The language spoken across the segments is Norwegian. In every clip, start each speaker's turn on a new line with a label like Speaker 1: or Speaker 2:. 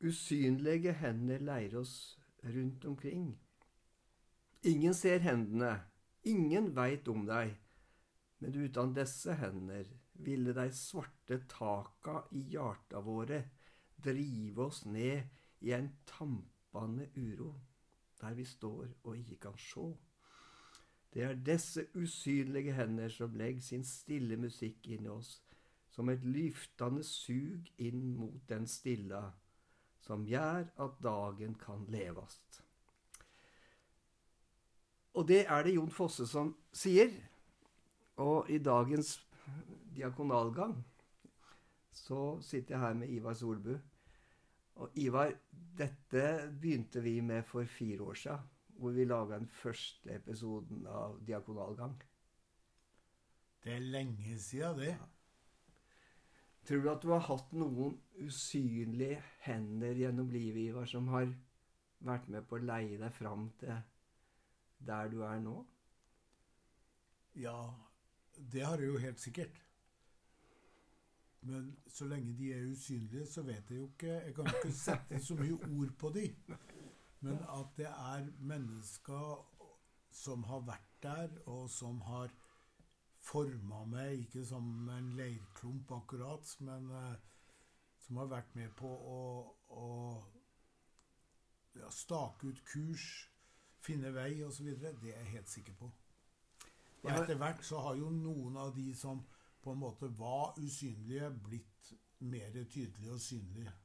Speaker 1: usynlige hender leier oss rundt omkring. Ingen ser hendene, ingen veit om deg, men utan disse hender ville de svarte taka i hjarta våre drive oss ned i en tampande uro, der vi står og ikke kan sjå. Det er disse usynlige hender som legger sin stille musikk inn i oss, som et lyftende sug inn mot den stilla, som gjør at dagen kan levast. Og det er det Jon Fosse som sier. Og i dagens diakonalgang så sitter jeg her med Ivar Solbu. Og Ivar, dette begynte vi med for 4 år siden, hvor vi laget den første episoden av diakonalgang.
Speaker 2: Det er lenge siden det.
Speaker 1: Tror du at du har hatt noen usynlige hender gjennom livet, Ivar, som har vært med på å leie deg fram til der du er nå?
Speaker 2: Ja, det har jeg jo helt sikkert. Men så lenge de er usynlige, så vet jeg jo ikke. Jeg kan ikke sette så mye ord på de. Men at det er mennesker som har vært der, og som har formet meg, ikke som en leirklump akkurat, men som har vært med på å stake ut kurs, finne vei og så videre, det er jeg helt sikker på. Og etter hvert så har jo noen av de som på en måte var usynlige, blitt mer tydelige og synlige.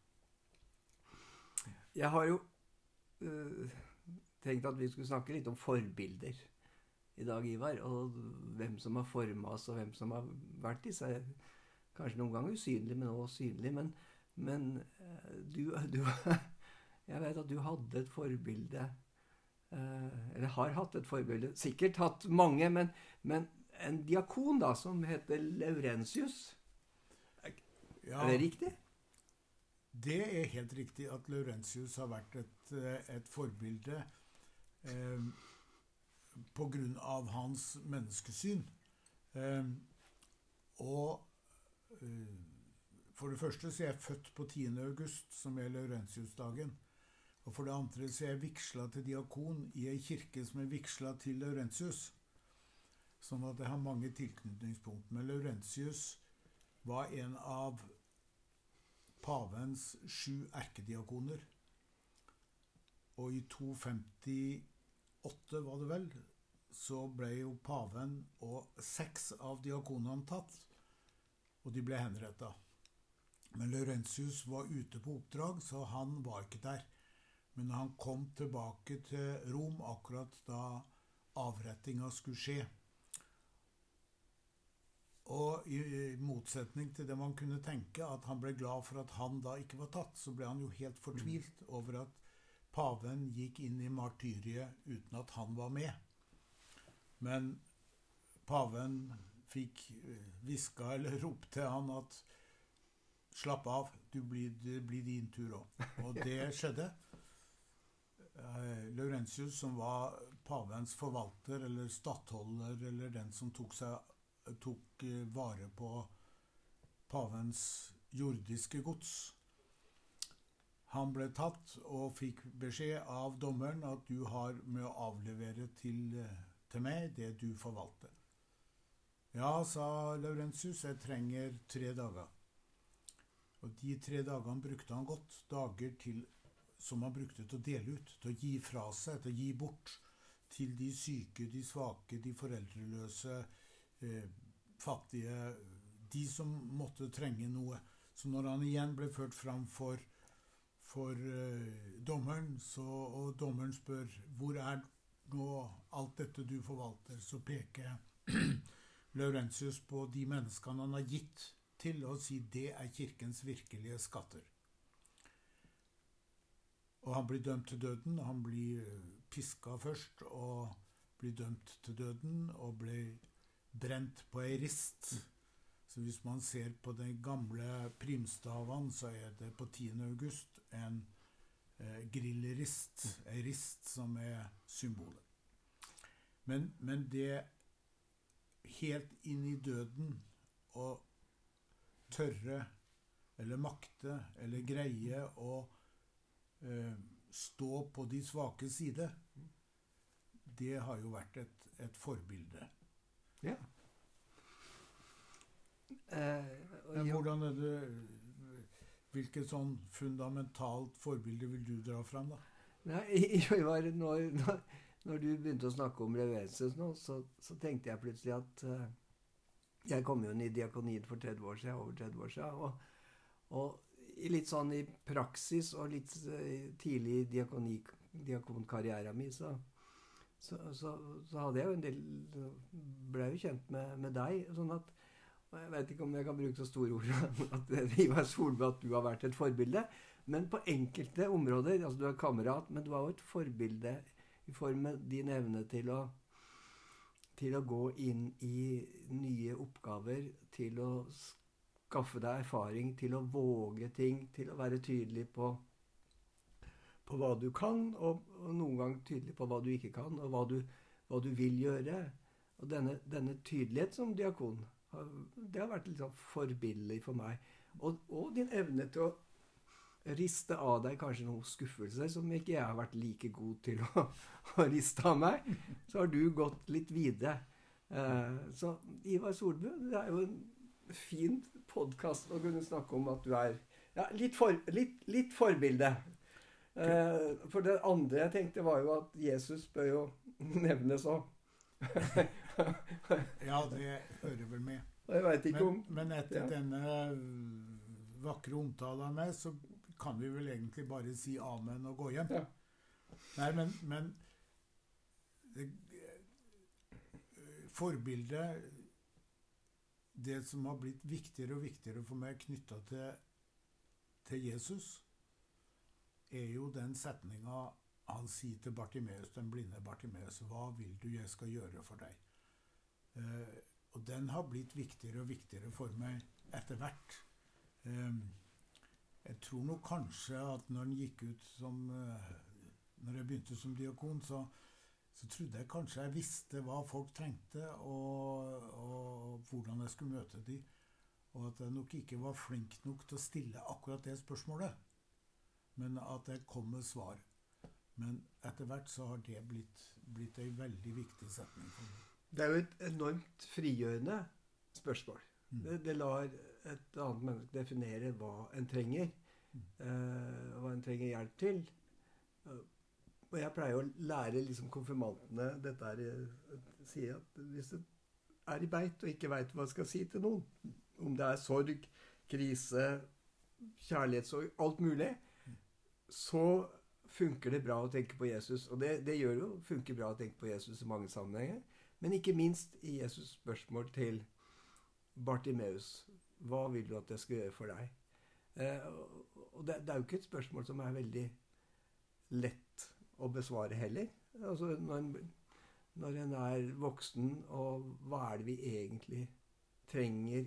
Speaker 1: Jeg har jo tenkt at vi skulle snakke litt om forbilder i dag, Ivar, og hvem som har formet oss, og hvem som har vært disse, kanskje noen ganger usynlige, men også synlige. Men du jeg vet at du hadde et forbilde, eller har hatt et forbilde, sikkert hatt mange, men en diakon da, som heter Laurentius.
Speaker 2: Ja,
Speaker 1: er det riktig?
Speaker 2: Det er helt riktig at Laurentius har vært et forbilde på grunn av hans menneskesyn. For det første så er jeg født på 10. august, som er Laurentius-dagen. Og for det andre så er jeg vigslet til diakon i en kirke som er vigslet til Laurentius. Sånn at jeg har mange tilknytningspunkt. Men Laurentius var en av pavens 7 erkediakoner. Og i 258 var det vel, så ble jo paven og 6 av diakonene tatt, og de ble henrettet. Men Laurentius var ute på oppdrag, så han var ikke der. Men han kom tilbake til Rom akkurat da avrettingen skulle skje. Og i motsetning til det man kunne tenke, at han ble glad for at han da ikke var tatt, så ble han jo helt fortvilt over at paven gikk inn i martyriet uten at han var med. Men paven fikk hviska eller ropt til han at slapp av, det blir din tur også. Og det skjedde. Laurentius, som var pavens forvalter eller stattholder, eller den som tok vare på pavens jordiske gods, han ble tatt og fikk beskjed av dommeren at du har med å avlevere til meg det du forvalter. Ja, sa Laurentius, jeg trenger 3 dager. Og de 3 dagene brukte han godt, dager som han brukte til å dele ut, til å gi fra seg, til å gi bort til de syke, de svake, de foreldreløse, fattige, de som måtte trenge noe. Så når han igjen ble ført fram for dommeren, og dommeren spør, hvor er nå alt dette du forvalter, så peker Laurentius på de menneskene han har gitt til å si det er kirkens virkelige skatter. Og han blir dømt til døden. Han blir pisket først, og blir dømt til døden, og blir brent på ei rist. Så hvis man ser på de gamle primstavene, så er det på 10. august en grillrist, ei rist som er symbolet. Men det helt inn i døden å tørre, eller makte, eller greie å stå på de svake side, det har jo vært et forbilde.
Speaker 1: Ja.
Speaker 2: Men hvordan er det, hvilket sånn fundamentalt forbilde vil du dra fram da?
Speaker 1: Nei, når du begynte å snakke om Revenses nå, så tenkte jeg plutselig at jeg kom jo inn i diakonien for 30 år siden, over 30 år siden, og litt sånn i praksis og litt tidlig i diakonkarrieren min, så hadde jeg jo en del, ble jo kjent med deg, sånn at, og jeg vet ikke om jeg kan bruke så store ord, at Ivar Solbø, at du har vært et forbilde, men på enkelte områder, altså du er kamerat, men du var jo et forbilde i form av din evne til å gå inn i nye oppgaver, til å skaffe deg erfaring, til å våge ting, til å være tydelig på hva du kan, og noen gang tydelig på hva du ikke kan, og hva du vil gjøre. Og denne tydelighet som diakon, det har vært litt sånn forbilledlig for meg. Og din evne til å riste av deg kanskje noen skuffelser som ikke jeg har vært like god til å riste av meg, så har du gått litt videre. Så Ivar Solbø, det er jo en fin podcast å kunne snakke om at du er litt forbilde. For det andre jeg tenkte var jo at Jesus bør jo nevnes også.
Speaker 2: Ja, det hører vel med.
Speaker 1: Jeg vet ikke
Speaker 2: men etter denne vakre omtale av meg, så kan vi vel egentlig bare si amen og gå hjem.
Speaker 1: Ja.
Speaker 2: Nei, men forbildet, det som har blitt viktigere og viktigere for meg knyttet til Jesus, er jo den setningen han sier til Bartimeus, den blinde Bartimeus: hva vil du jeg skal gjøre for deg? Og den har blitt viktigere og viktigere for meg etter hvert. Jeg tror nok kanskje at når den gikk ut når jeg begynte som diakon, så trodde jeg kanskje jeg visste hva folk trengte, og hvordan jeg skulle møte dem. Og at jeg nok ikke var flink nok til å stille akkurat det spørsmålet, men at jeg kom med svar. Men etter hvert så har det blitt en veldig viktig setning for meg.
Speaker 1: Det er jo et enormt frigjørende spørsmål. Det lar et annet menneske definere hva en trenger, hva en trenger hjelp til. Og jeg pleier å lære liksom konfirmantene dette sier at hvis det er i beit og ikke vet hva jeg skal si til noen, om det er sorg, krise, kjærlighetssorg, alt mulig, så funker det bra å tenke på Jesus. Og det gjør jo funker bra å tenke på Jesus i mange sammenhenger, men ikke minst i Jesus spørsmål til Bartimeus: hva vil du at jeg skal gjøre for deg? Og det er jo ikke et spørsmål som er veldig lett å besvare heller. Altså når en er voksen, og hva er det vi egentlig trenger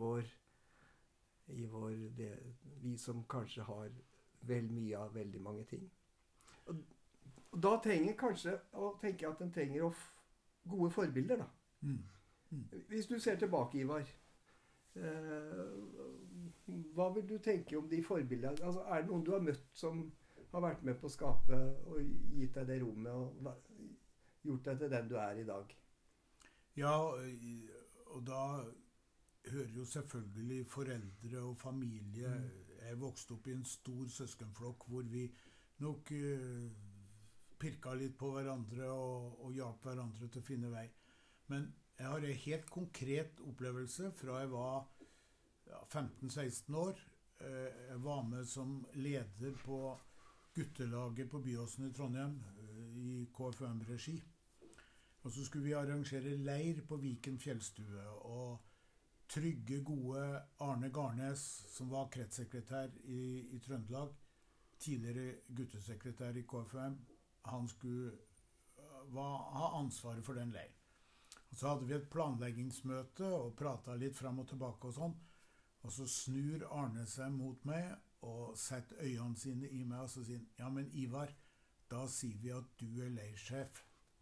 Speaker 1: vi som kanskje har vel mye av veldig mange ting. Og da tenker kanskje å tenke at en trenger gode forbilder da. Hvis du ser tilbake, Ivar, hva vil du tenke om de forbildene? Altså, er det noen du har møtt som har vært med på å skape og gitt deg det rommet og gjort deg til den du er i dag?
Speaker 2: Ja, og da hører jo selvfølgelig foreldre og familie. Jeg vokste opp i en stor søskenflokk hvor vi nok pirka litt på hverandre og hjalp hverandre til å finne vei. Men jeg har en helt konkret opplevelse fra jeg var 15-16 år. Jeg var med som leder på guttelaget på Byåsen i Trondheim i KFUM-regi. Og så skulle vi arrangere leir på Viken fjellstue, og trygge, gode Arne Garnes, som var kretssekretær i Trøndelag, tidligere guttesekretær i KFUM, han skulle ha ansvaret for den leiren. Og så hadde vi et planleggingsmøte og pratet litt frem og tilbake og sånn. Og så snur Arne seg mot meg og setter øynene sine i meg og så sier han: ja, men Ivar, da sier vi at du er leirsjef.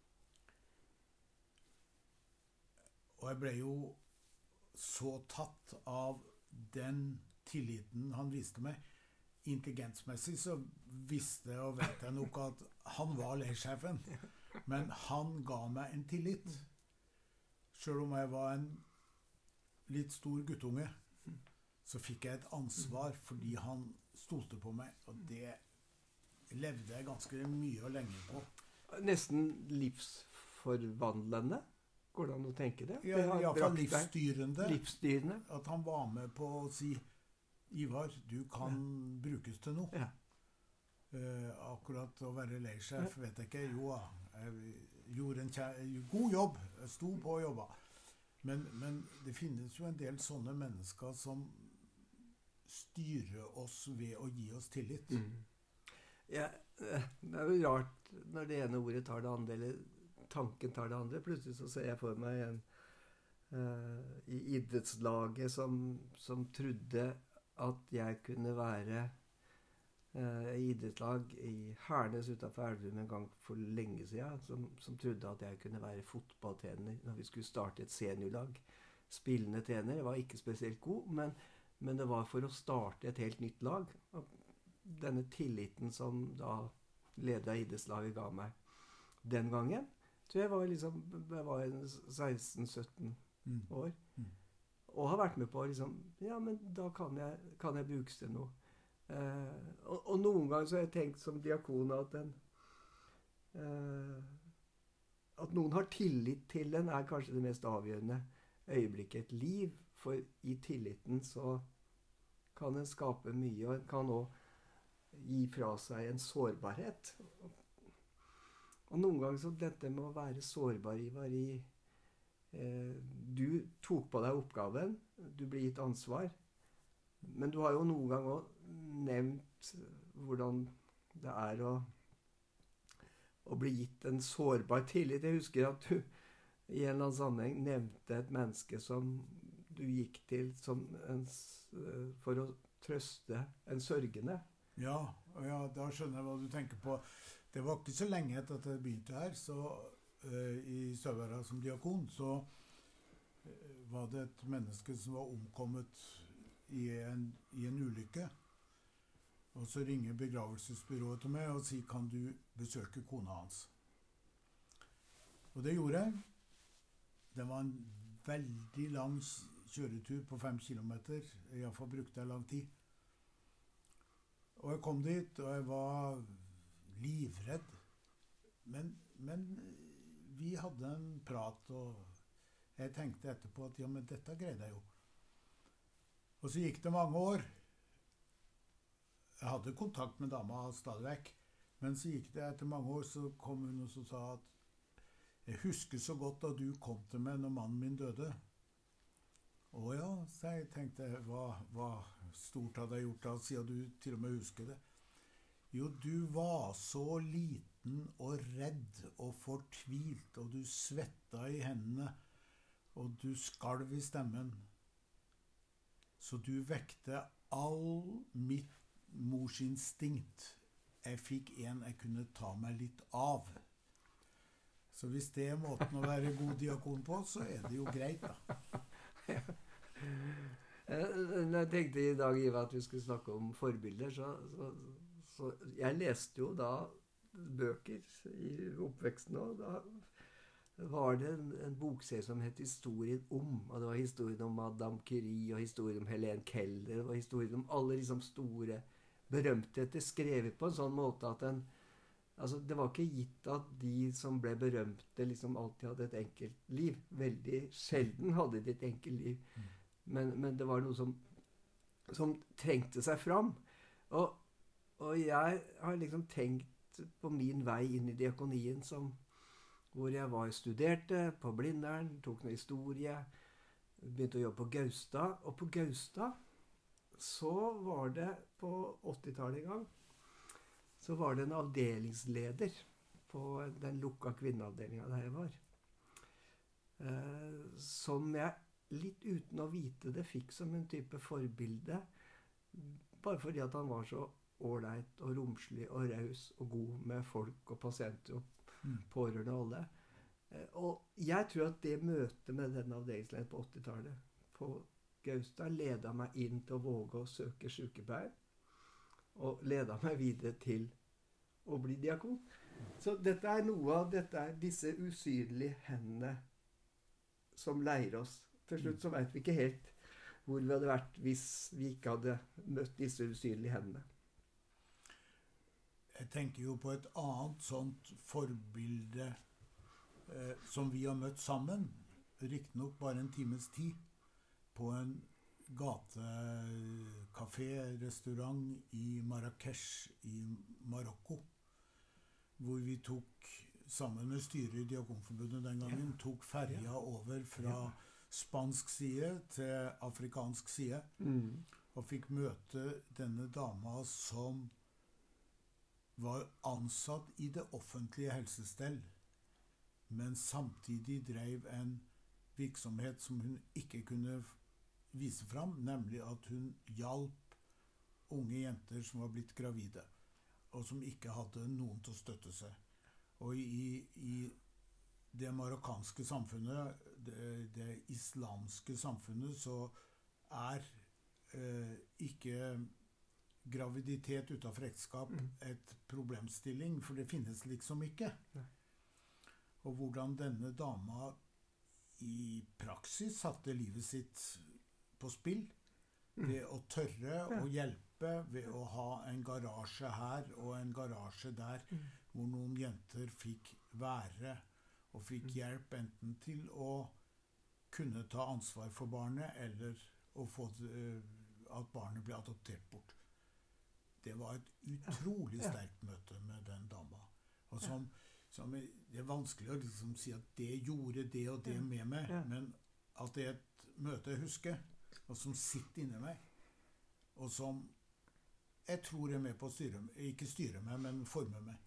Speaker 2: Og jeg ble jo så tatt av den tilliten han viste meg. intelligensmessig så visste og vet jeg nok at han var leirsjefen. Men han ga meg en tillit. Selv om jeg var en litt stor guttunge, så fikk jeg et ansvar fordi han stolte på meg. Og det levde jeg ganske mye og lenge på.
Speaker 1: Nesten livsforvandlende. Går det an å tenke det?
Speaker 2: Ja, i hvert fall
Speaker 1: livsstyrende.
Speaker 2: At han var med på å si Ivar, du kan brukes til noe.
Speaker 1: Ja.
Speaker 2: Akkurat å være leirsjef, vet jeg ikke. Jo, jeg gjorde en god jobb. Jeg sto på og jobbet. Men det finnes jo en del sånne mennesker som styrer oss ved å gi oss tillit.
Speaker 1: Ja, det er jo rart når det ene ordet tar det andre, eller tanken tar det andre. Plutselig så ser jeg for meg en i idrettslaget som trodde at jeg kunne være i idrettslag i Hernes utenfor Elverum en gang for lenge siden, som trodde at jeg kunne være fotballtrener når vi skulle starte et seniorlag. Spillende trener. Jeg var ikke spesielt god, men det var for å starte et helt nytt lag. Og denne tilliten som da ledet av idrettslaget ga meg den gangen, så jeg var 16-17 år. Og har vært med på liksom, ja, men da kan jeg brukes til noe. Og noen ganger så har jeg tenkt som diakon at noen har tillit til en er kanskje det mest avgjørende øyeblikket i et liv, for i tilliten så kan en skape mye, og en kan også gi fra seg en sårbarhet. Og noen ganger så dette med å være sårbar, Ivar, du tok på deg oppgaven, du blir gitt ansvar, men du har jo noen gang også nevnt hvordan det er å bli gitt en sårbar tillit. Jeg husker at du i en eller annen sammenheng nevnte et menneske som du gikk til for å trøste en sørgende.
Speaker 2: Ja, da skjønner jeg hva du tenker på. Det var ikke så lenge etter at jeg begynte her, så i Støvøra som diakon, så var det et menneske som var omkommet i en ulykke. Og så ringer begravelsesbyrået til meg og sier, kan du besøke kona hans? Og det gjorde jeg. Det var en veldig lang kjøretur på 5 kilometer. I hvert fall brukte jeg lang tid. Og jeg kom dit, og jeg var livredd. Men vi hadde en prat, og jeg tenkte etterpå at ja, men dette greide jeg jo. Og så gikk det mange år. Jeg hadde kontakt med dama stadig vekk, men så gikk det etter mange år, så kom hun og så sa at jeg husker så godt da du kom til meg når mannen min døde. Å ja, så jeg tenkte, hva stort hadde jeg gjort da, siden du til og med husker det? Jo, du var så liten og redd og fortvilt, og du svetta i hendene, og du skalv i stemmen. Så du vekte all mitt morsinstinkt. Jeg fikk en jeg kunne ta meg litt av. Så hvis det er måten å være god diakon på, så er det jo greit, da.
Speaker 1: Jeg tenkte i dag, Ivar, at vi skulle snakke om forbilder, så jeg leste jo da bøker i oppveksten også. Da var det en bokserie som het Historien om, og det var historien om Madame Curie, og historien om Helen Keller, og historien om alle liksom store berømtheter skrevet på en sånn måte at det var ikke gitt at de som ble berømte liksom alltid hadde et enkelt liv. Veldig sjelden hadde de et enkelt liv. Men det var noe som trengte seg fram. Og jeg har liksom tenkt på min vei inn i diakonien hvor jeg studerte på Blindern, tok noe historie, begynte å jobbe på Gaustad. Og på Gaustad så var det på 80-tallet en gang, så var det en avdelingsleder på den lukka kvinneavdelingen der jeg var, som jeg litt uten å vite det fikk som en type forbilde, bare fordi at han var så ålreit og romslig og raus og god med folk og pasienter og pårørende og alle. Og jeg tror at det møtet med den avdelingslederen på 80-tallet på Gaustad ledet meg inn til å våge å søke sykepleier. og ledet meg videre til å bli diakon. Så dette er noe av disse usynlige hendene som leier oss. Til slutt så vet vi ikke helt hvor vi hadde vært hvis vi ikke hadde møtt disse usynlige hendene.
Speaker 2: Jeg tenker jo på et annet sånt forbilde som vi har møtt sammen, riktignok bare en times tid, på en gatekafé-restaurant i Marrakech i Marokko, hvor vi tok, sammen med styret i Diakonforbundet den gangen, tok ferja over fra spansk side til afrikansk side, og fikk møte denne dama som var ansatt i det offentlige helsestell, men samtidig drev en virksomhet som hun ikke kunne vise fram, nemlig at hun hjalp unge jenter som var blitt gravide, og som ikke hadde noen til å støtte seg. Og i det marokkanske samfunnet, det islamske samfunnet, så ikke graviditet utenfor ekteskap et problemstilling, for det finnes liksom ikke.
Speaker 1: Nei.
Speaker 2: Og hvordan denne dama i praksis satte livet sitt på spill ved å tørre å hjelpe, ved å ha en garasje her og en garasje der, hvor noen jenter fikk være og fikk hjelp enten til å kunne ta ansvar for barnet, eller å få at barnet ble adoptert bort. Det var et utrolig sterkt møte med den dama. Og det er vanskelig å liksom si at det gjorde det og det med meg, men at det er et møte jeg husker, og som sitter inni meg, og som jeg tror er med på å ikke styre meg, men forme meg.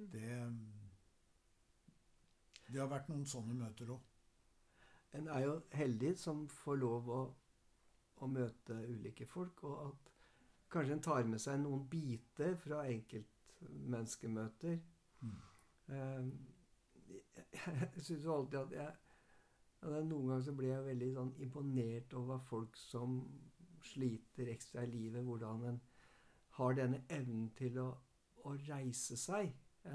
Speaker 2: Det har vært noen sånne møter også.
Speaker 1: En er jo heldig som får lov å møte ulike folk, og at kanskje en tar med seg noen biter fra enkeltmenneskemøter. Jeg synes jo alltid at noen ganger så blir jeg veldig sånn imponert over folk som sliter ekstra i livet, hvordan en har denne evnen til å reise seg,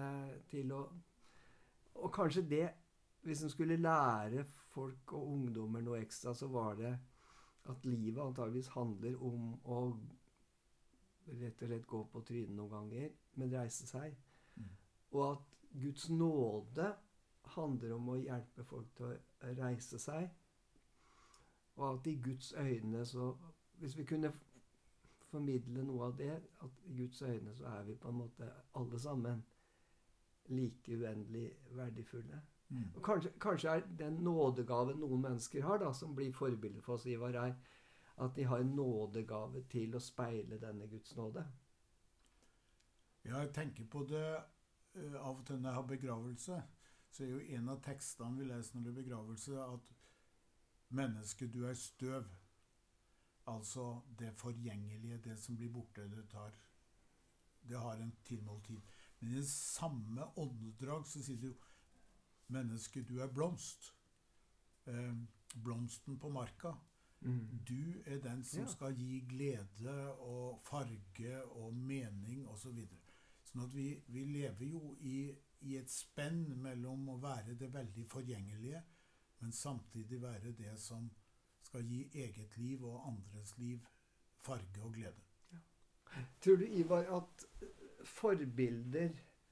Speaker 1: og kanskje det, hvis en skulle lære folk og ungdommer noe ekstra, så var det at livet antageligvis handler om å rett og slett gå på trynet noen ganger, men reise seg. Og at Guds nåde handler om å hjelpe folk til å reise seg. Og at i Guds øyne så, hvis vi kunne formidle noe av det, at i Guds øyne så er vi på en måte alle sammen like uendelig verdifulle. Og kanskje er den nådegaven noen mennesker har da, som blir forbildet for oss, Ivar, er at de har en nådegave til å speile denne Guds nåde.
Speaker 2: Ja, jeg tenker på det av og til når jeg har begravelse, så er jo en av tekstene vi leser når det er begravelse, at menneske, du er støv. Altså det forgjengelige, det som blir borte, det har en tilmålt tid. Men i det samme åndedrag så sier det jo, menneske, du er blomst. Blomsten på marka. Du er den som skal gi glede og farge og mening og så videre. Sånn at vi lever jo i et spenn mellom å være det veldig forgjengelige, men samtidig være det som skal gi eget liv og andres liv farge og glede.
Speaker 1: Ja. Tror du, Ivar, at forbilder,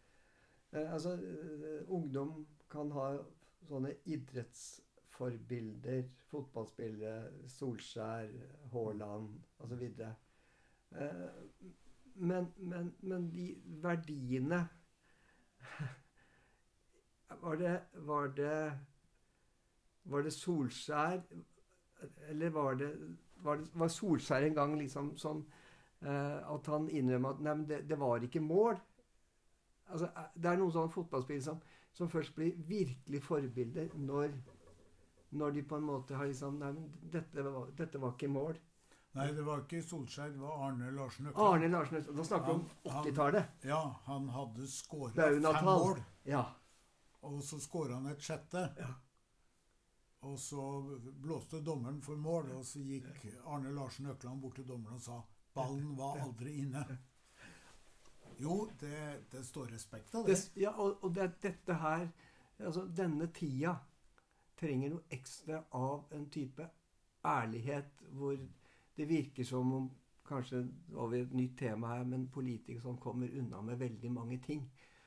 Speaker 1: ungdom kan ha sånne idrettsforbilder, fotballspillere, Solskjær, Haaland og så videre. Men de verdiene var det Solskjær, eller var Solskjær en gang liksom som at han innrømmer at nei, men det var ikke mål. Altså, det er noen sånne fotballspillere som først blir virkelig forbilder når de på en måte har liksom nei, men dette var ikke mål.
Speaker 2: Nei, det var ikke Solskjær, det var Arne Larsen Økland.
Speaker 1: Arne Larsen Økland, da snakker vi om 80-tallet.
Speaker 2: Ja, han hadde skåret 5 mål.
Speaker 1: Ja.
Speaker 2: Og så skåret han et 6. Ja. Og så blåste dommeren for mål, og så gikk Arne Larsen Økland bort til dommeren og sa, ballen var aldri inne. Jo, det står respekt av det.
Speaker 1: Ja, og dette her, altså denne tida, trenger noe ekstra av en type ærlighet, hvor det virker som om, kanskje over et nytt tema her, men politikere som kommer unna med veldig mange ting,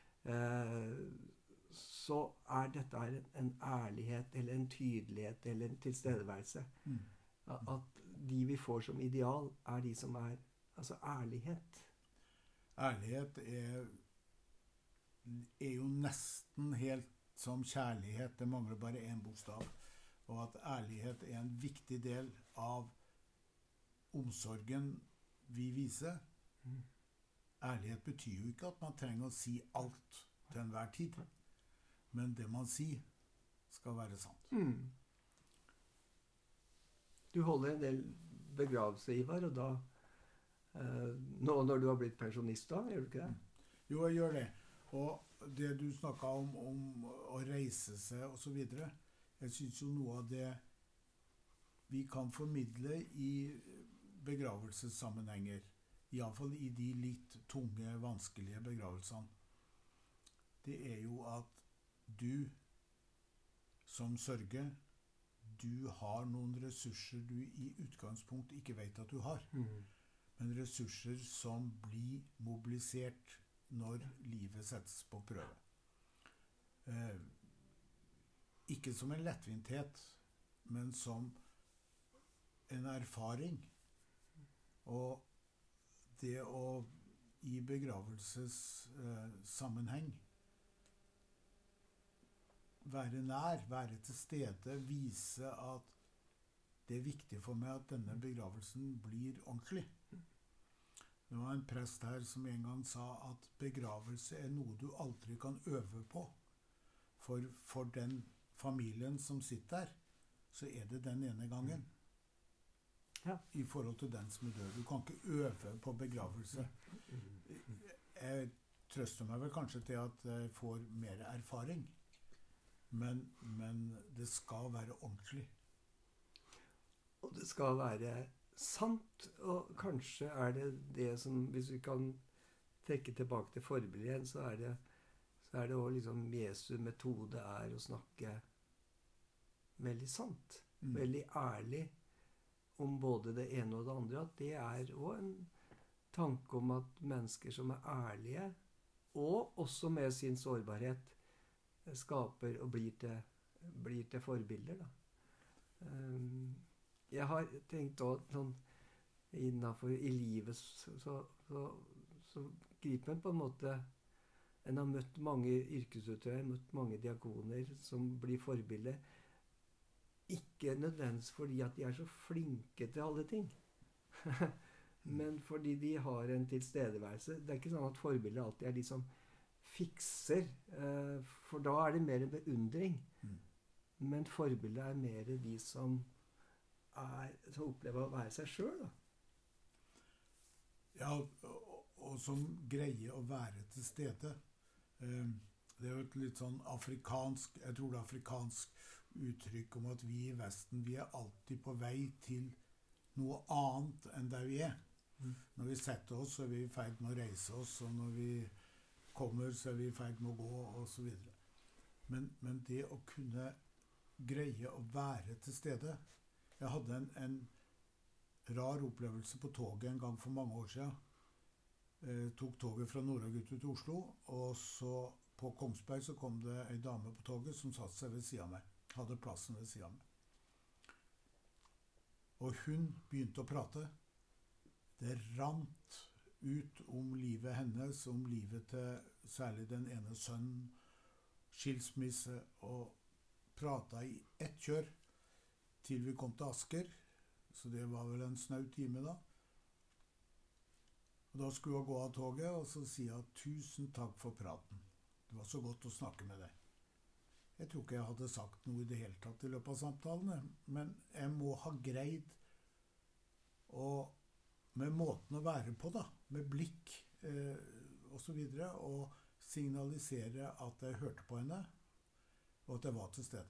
Speaker 1: så dette her en ærlighet, eller en tydelighet, eller en tilstedeværelse. At de vi får som ideal, de som altså ærlighet.
Speaker 2: Ærlighet jo nesten helt som kjærlighet. Det mangler bare en bokstav. Og at ærlighet en viktig del av omsorgen vi viser. Ærlighet betyr jo ikke at man trenger å si alt til enhver tid. Men det man sier, skal være sant.
Speaker 1: Du holder en del begravelse, Ivar, og da nå når du har blitt pensjonist da, gjør du ikke det?
Speaker 2: Jo, jeg gjør det. Og det du snakket om å reise seg og så videre, jeg synes jo noe av det vi kan formidle i begravelsessammenhenger, i alle fall i de litt tunge, vanskelige begravelsene, det jo at du som sørger, du har noen ressurser du i utgangspunkt ikke vet at du har. Men ressurser som blir mobilisert når livet settes på prøve. Ikke som en lettvinthet, men som en erfaring. Og det å i begravelsessammenheng være nær, være til stede, vise at det viktig for meg at denne begravelsen blir ordentlig. Det var en prest her som en gang sa at begravelse noe du aldri kan øve på. For den familien som sitter der, så det den ene gangen.
Speaker 1: Ja.
Speaker 2: I forhold til den som dør. Du kan ikke øve på begravelse. Jeg trøster meg vel kanskje til at jeg får mer erfaring. Men det skal være ordentlig.
Speaker 1: Og det skal være sant, og kanskje det som, hvis vi kan trekke tilbake til forbildet igjen, så det også liksom Jesu metode å snakke veldig sant, veldig ærlig om både det ene og det andre, at det også en tanke om at mennesker som ærlige, og også med sin sårbarhet, skaper og blir til forbilder, da. Jeg har tenkt også sånn innenfor i livet så griper man på en måte. En har møtt mange yrkesutøvere, møtt mange diakoner som blir forbilder. Ikke nødvendigvis fordi at de så flinke til alle ting, men fordi de har en tilstedeværelse. Det ikke sånn at forbilder alltid de som fikser, for da det mer en beundring. Men forbilder mer de som opplever å være seg selv, da.
Speaker 2: Ja, og som greier å være til stede. Det jo et litt sånn afrikansk, jeg tror det afrikansk uttrykk om at vi i Vesten, vi alltid på vei til noe annet enn det vi Når vi setter oss, så vi i ferd med å reise oss, og når vi kommer, så vi i ferd med å gå, og så videre. Men det å kunne greie å være til stede. Jeg hadde en rar opplevelse på toget en gang for mange år siden. Tok toget fra Nord-Agutu til Oslo, og så på Kongsberg så kom det en dame på toget som satt seg ved siden av meg. Hadde plassen ved siden av meg. Og hun begynte å prate. Det rant ut om livet hennes, om livet til særlig den ene sønnen, skilsmisse, og pratet i ett kjør til vi kom til Asker, så det var vel en snau time da. Og da skulle hun gå av toget, og så sier hun 1000 takk for praten. Det var så godt å snakke med deg. Jeg tror ikke jeg hadde sagt noe i det hele tatt i løpet av samtalene, men jeg må ha greid med måten å være på da, med blikk og så videre, og signalisere at jeg hørte på henne, og at jeg var til stede.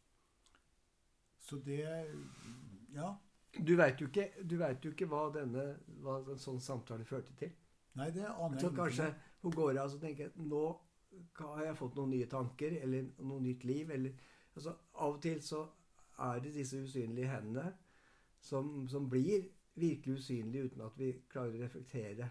Speaker 2: Så det, ja.
Speaker 1: Du vet jo ikke hva en sånn samtale førte til.
Speaker 2: Nei, det aner
Speaker 1: Så
Speaker 2: jeg
Speaker 1: kanskje
Speaker 2: ingenting om.
Speaker 1: hun går av og tenker at nå har jeg fått noen nye tanker, eller noe nytt liv. Eller, altså, av og til så er det disse usynlige hendene som blir virkelig usynlige uten at vi klarer å reflektere.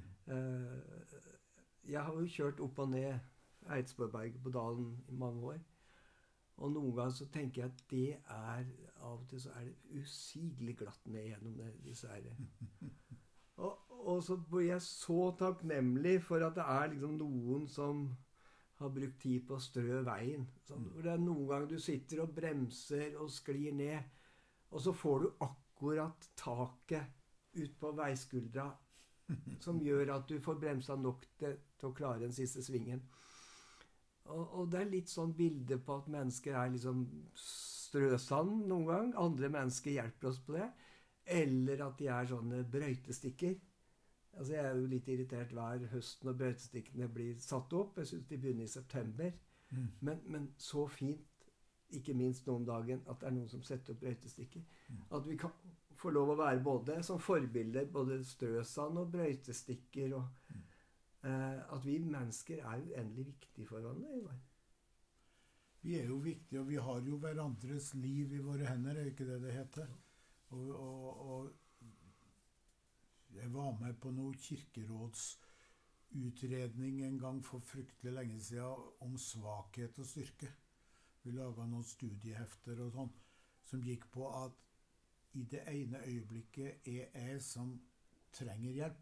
Speaker 1: Jeg har jo kjørt opp og ned Eidsborgberget på Dalen i mange år. Og noen ganger så tenker jeg at det er av og til så er det usigelig glatt ned gjennom disse her. Og så blir jeg så takknemlig for at det er liksom noen som har brukt tid på å strø veien. Sånn, hvor det er noen ganger du sitter og bremser og sklir ned, og så får du akkurat taket ut på veiskuldra som gjør at du får bremsa nok til å klare den siste svingen. Og det er litt sånn bilde på at mennesker er liksom strøsand noen gang. Andre mennesker hjelper oss på det. Eller at de er sånne brøytestikker. Altså jeg er jo litt irritert hver høst når brøytestikkene blir satt opp. Jeg synes de begynner i september. Men så fint, ikke minst nå om dagen, at det er noen som setter opp brøytestikker. At vi kan få lov å være både som forbilder, både strøsand og brøytestikker, og at vi mennesker er uendelig viktige for hverandre.
Speaker 2: Vi er jo viktige, og vi har jo hverandres liv i våre hender, er ikke det det heter? Og jeg var med på noe kirkerådsutredning en gang for fryktelig lenge siden om svakhet og styrke. Vi laget noen studiehefter og sånn, som gikk på at i det ene øyeblikket er jeg som trenger hjelp,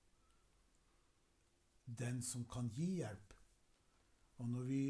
Speaker 2: den som kan gi hjelp. Og når vi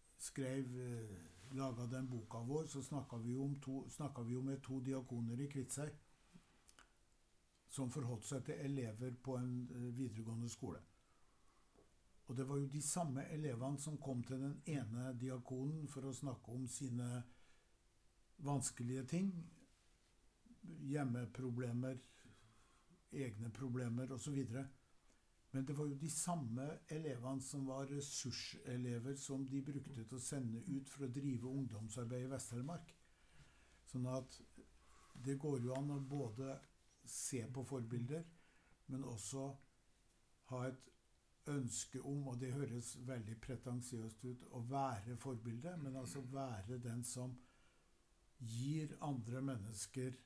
Speaker 2: laget den boka vår, så snakket vi jo med 2 diakoner i Kvitsøy, som forholdt seg til elever på en videregående skole. Og det var jo de samme elevene som kom til den ene diakonen for å snakke om sine vanskelige ting, hjemmeproblemer, egne problemer og så videre. Men det var jo de samme elevene som var ressurselever som de brukte til å sende ut for å drive ungdomsarbeid i Vest-Telemark. Sånn at det går jo an å både se på forbilder, men også ha et ønske om, og det høres veldig pretensiøst ut, å være forbilde, men altså være den som gir andre mennesker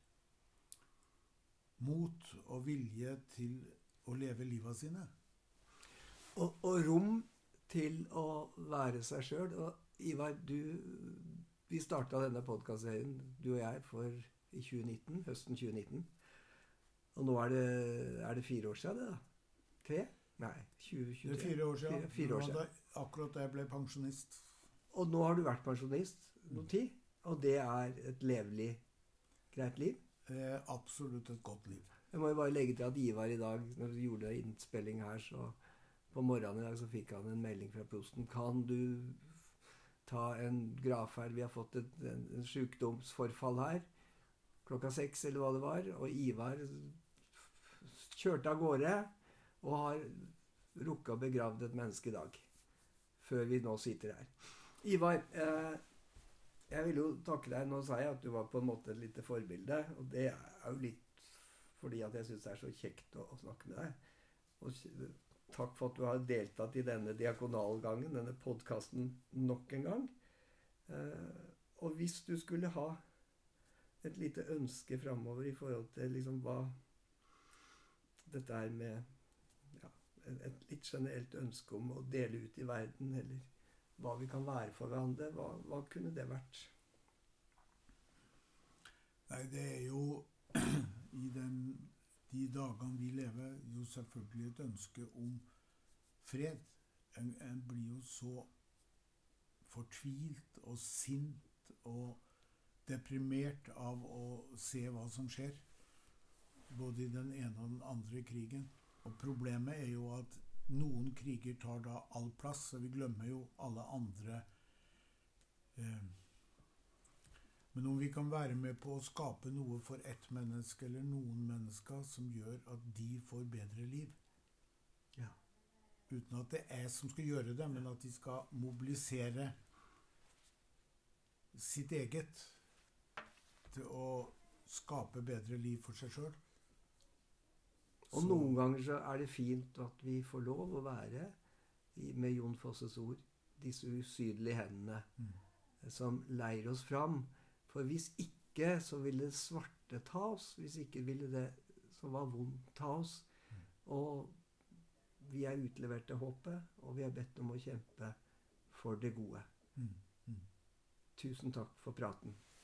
Speaker 2: mot og vilje til å leve livet sine.
Speaker 1: Og rom til å være seg selv. Og Ivar, vi startet denne podcastserien, du og jeg, i 2019, høsten 2019. Og nå er det 4 år siden, det da? 3? Nei, 2023.
Speaker 2: Det er 4 år siden.
Speaker 1: 4 år siden.
Speaker 2: Akkurat da jeg ble pensjonist.
Speaker 1: Og nå har du vært pensjonist noen tid, og det er et levelig, greit liv.
Speaker 2: Absolutt et godt liv.
Speaker 1: Jeg må jo bare legge til at Ivar i dag, når vi gjorde innspilling her, så på morgenen i dag så fikk han en melding fra prosten. Kan du ta en gravferd? Vi har fått en sykdomsforfall her. Klokka 6 eller hva det var. Og Ivar kjørte av gårde og har rukket å begravd et menneske i dag. Før vi nå sitter her. Ivar, jeg vil jo takke deg. Nå sa jeg at du var på en måte et lite forbilde. Og det er jo litt fordi at jeg synes det er så kjekt å snakke med deg. Og takk for at du har deltatt i denne diakonalgangen, denne podcasten nok en gang. Og hvis du skulle ha et lite ønske fremover i forhold til liksom hva dette er med et litt generelt ønske om å dele ut i verden, eller hva vi kan være for hverandre, hva kunne det vært?
Speaker 2: Nei, det er jo i de dagene vi lever, jo selvfølgelig et ønske om fred. En blir jo så fortvilt og sint og deprimert av å se hva som skjer, både i den ene og den andre krigen. Og problemet er jo at noen kriger tar da all plass, så vi glemmer jo alle andre. Men om vi kan være med på å skape noe for ett menneske eller noen mennesker som gjør at de får bedre liv, uten at det er jeg som skal gjøre det, men at de skal mobilisere sitt eget til å skape bedre liv for seg selv,
Speaker 1: Og noen ganger så er det fint at vi får lov å være med Jon Fosses ord, disse usynlige hendene som leier oss fram. For hvis ikke så ville det svarte ta oss, hvis ikke ville det som var vondt ta oss. Og vi er utlevert til håpet, og vi er bedt om å kjempe for det gode. Tusen takk for praten.